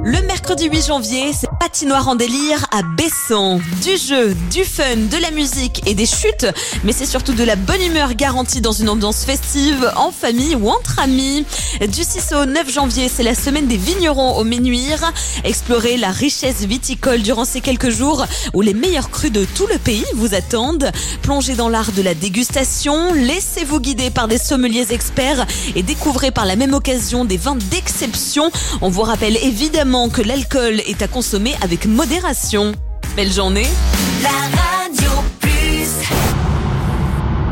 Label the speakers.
Speaker 1: Le mercredi 8 janvier, c'est patinoire en délire à Bessan. Du jeu, du fun, de la musique et des chutes, mais c'est surtout de la bonne humeur garantie dans une ambiance festive, en famille ou entre amis. Du 6 au 9 janvier, c'est la semaine des vignerons au Ménuire. Explorez la richesse viticole durant ces quelques jours où les meilleurs crus de tout le pays vous attendent. Plongez dans l'art de la dégustation, laissez-vous guider par des sommeliers experts et découvrez par la même occasion des vins d'exception. On vous rappelle évidemment que l'alcool est à consommer avec modération. Belle journée.